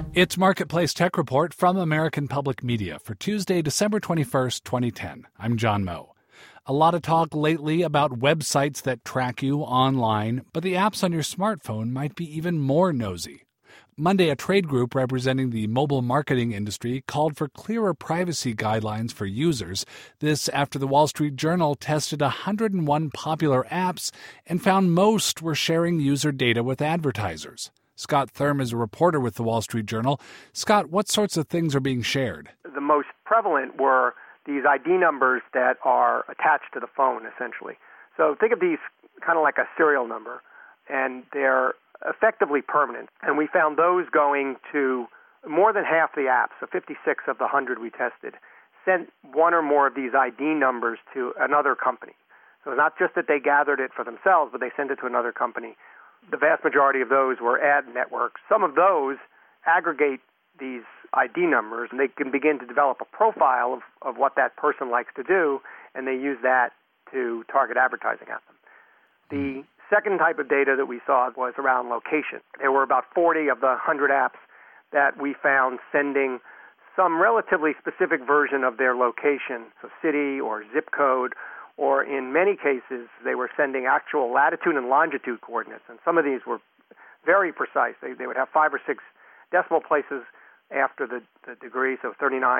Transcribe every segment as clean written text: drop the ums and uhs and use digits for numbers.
It's Marketplace Tech Report from American Public Media for Tuesday, December 21st, 2010. I'm John Moe. A lot of talk lately about websites that track you online, but the apps on your smartphone might be even more nosy. Monday, a trade group representing the mobile marketing industry called for clearer privacy guidelines for users. This after the Wall Street Journal tested 101 popular apps and found most were sharing user data with advertisers. Scott Thurm is a reporter with the Wall Street Journal. Scott, what sorts of things are being shared? The most prevalent were these ID numbers that are attached to the phone, essentially. So think of these kind of like a serial number, and they're effectively permanent. And we found those going to more than half the apps, so 56 of the 100 we tested, sent one or more of these ID numbers to another company. So it's not just that they gathered it for themselves, but they sent it to another company. The vast majority of those were ad networks. Some of those aggregate these ID numbers, and they can begin to develop a profile of what that person likes to do, and they use that to target advertising at them. The second type of data that we saw was around location. There were about 40 of the 100 apps that we found sending some relatively specific version of their location, so city or zip code, or in many cases, they were sending actual latitude and longitude coordinates. And some of these were very precise. They would have 5 or 6 decimal places after the degree, so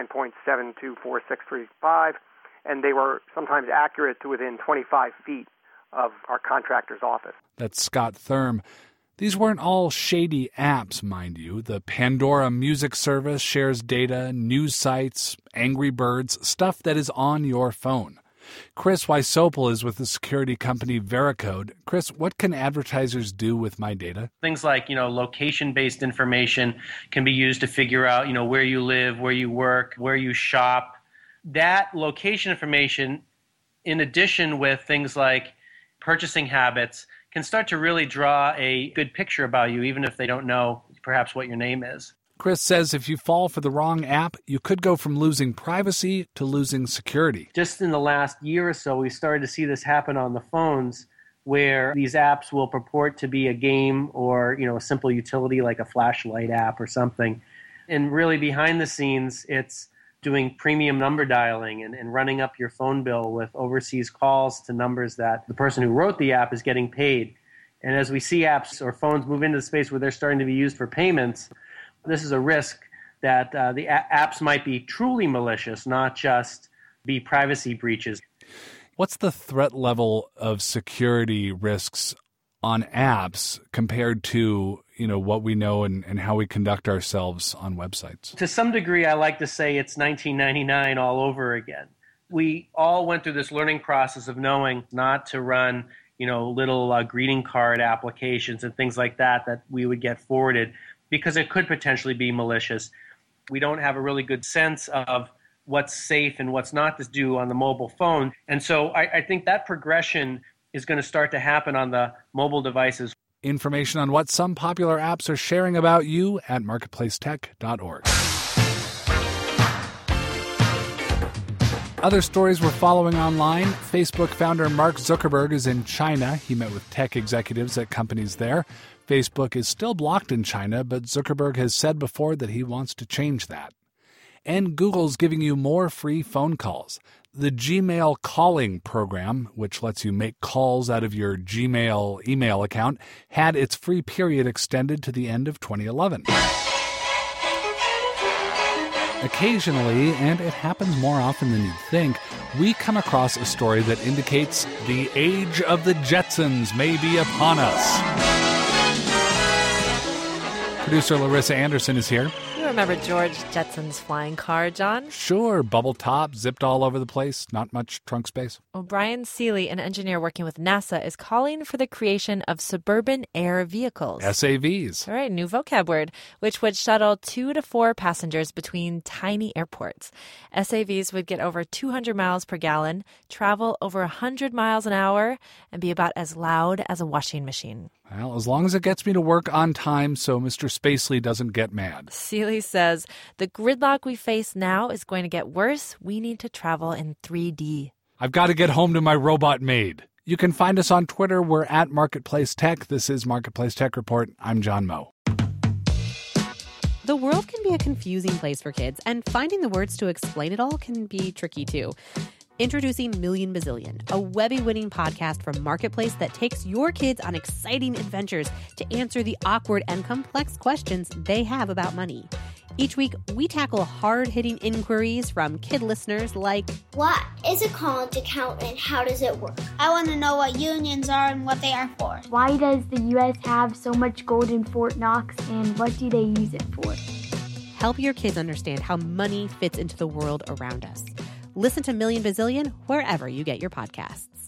39.724635, and they were sometimes accurate to within 25 feet of our contractor's office. That's Scott Thurm. These weren't all shady apps, mind you. The Pandora music service shares data, news sites, Angry Birds, stuff that is on your phone. Chris Wysopal is with the security company Veracode. Chris, what can advertisers do with my data? Things like, location-based information can be used to figure out, where you live, where you work, where you shop. That location information, in addition with things like purchasing habits, can start to really draw a good picture about you, even if they don't know perhaps what your name is. Chris says if you fall for the wrong app, you could go from losing privacy to losing security. Just in the last year or so, we started to see this happen on the phones where these apps will purport to be a game or, a simple utility like a flashlight app or something. And really behind the scenes, it's doing premium number dialing and running up your phone bill with overseas calls to numbers that the person who wrote the app is getting paid. And as we see apps or phones move into the space where they're starting to be used for payments, this is a risk that the apps might be truly malicious, not just be privacy breaches. What's the threat level of security risks on apps compared to, what we know and how we conduct ourselves on websites? To some degree, I like to say it's 1999 all over again. We all went through this learning process of knowing not to run, little greeting card applications and things like that we would get forwarded, because it could potentially be malicious. We don't have a really good sense of what's safe and what's not to do on the mobile phone. And so I think that progression is going to start to happen on the mobile devices. Information on what some popular apps are sharing about you at marketplacetech.org. Other stories we're following online. Facebook founder Mark Zuckerberg is in China. He met with tech executives at companies there. Facebook is still blocked in China, but Zuckerberg has said before that he wants to change that. And Google's giving you more free phone calls. The Gmail calling program, which lets you make calls out of your Gmail email account, had its free period extended to the end of 2011. Occasionally, and it happens more often than you'd think, we come across a story that indicates the age of the Jetsons may be upon us. Producer Larissa Anderson is here. You remember George Jetson's flying car, John? Sure, bubble top, zipped all over the place, not much trunk space. Well, Brian Seeley, an engineer working with NASA, is calling for the creation of suburban air vehicles. SAVs. All right, new vocab word, which would shuttle 2 to 4 passengers between tiny airports. SAVs would get over 200 miles per gallon, travel over 100 miles an hour, and be about as loud as a washing machine. Well, as long as it gets me to work on time so Mr. Spacely doesn't get mad. Seeley says, the gridlock we face now is going to get worse. We need to travel in 3D. I've got to get home to my robot maid. You can find us on Twitter. We're at Marketplace Tech. This is Marketplace Tech Report. I'm John Moe. The world can be a confusing place for kids, and finding the words to explain it all can be tricky too. Introducing Million Bazillion, a Webby-winning podcast from Marketplace that takes your kids on exciting adventures to answer the awkward and complex questions they have about money. Each week, we tackle hard-hitting inquiries from kid listeners like, what is a college account and how does it work? I want to know what unions are and what they are for. Why does the U.S. have so much gold in Fort Knox and what do they use it for? Help your kids understand how money fits into the world around us. Listen to Million Bazillion wherever you get your podcasts.